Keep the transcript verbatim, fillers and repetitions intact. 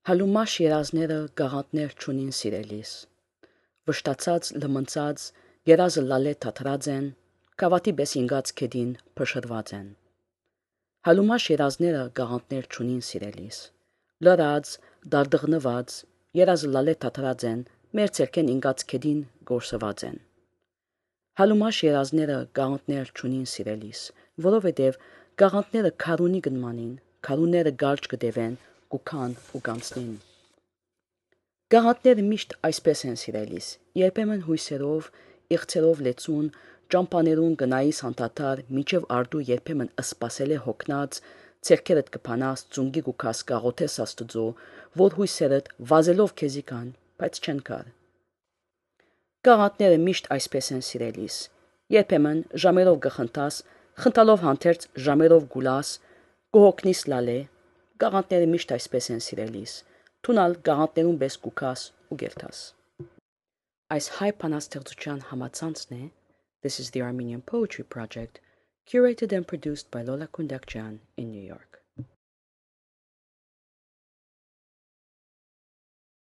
Հալումաշ երազները գաղատներ չունին սիրելիս, վշտացած լմնցած երազը լալե թաթրած են, կավատի պես ինգած կեդին փշրված են։ Հալումաշ երազները գաղատներ չունին սիրելիս, լրած, դարդղնված, երազը լալե թաթրած են, մեր ցերքեն ինգած կեդին գործված են։ Հալումաշ երազները գաղատներ չունին սիրելիս, որովհետև գաղատները քարունի գնմանին, քարունները գարջ կդևեն, կուքան ու կանցնին։ Գաղատները միշտ այսպես են սիրելիս, երբեմն հույսերով, իղձերով լեցուն, ճամփաներուն գնայիս հանդաթար, միջև արդու երբեմն ըսպասել է հոգնած, ցերքերդ կփանաս, ծունգի գուքաս գաղոթես աստուծո, որ հույսերդ վազելով քեզի կան, բայց չեն կար։ Գաղատները միշտ այսպես են սիրելիս, երբեմն ժամերով գխնդաս, խնդալով հանդերձ ժամերով գուլաս, կհոգնիս լալե, գաղատները միշտ այսպես են սիրելիս, թունալ գաղատներուն պես կուքաս ու գերտաս։ Այս հայ բանաստեղծության համացանցն է This is the Armenian Poetry Project, curated and produced by Lola Kundakjan in New York.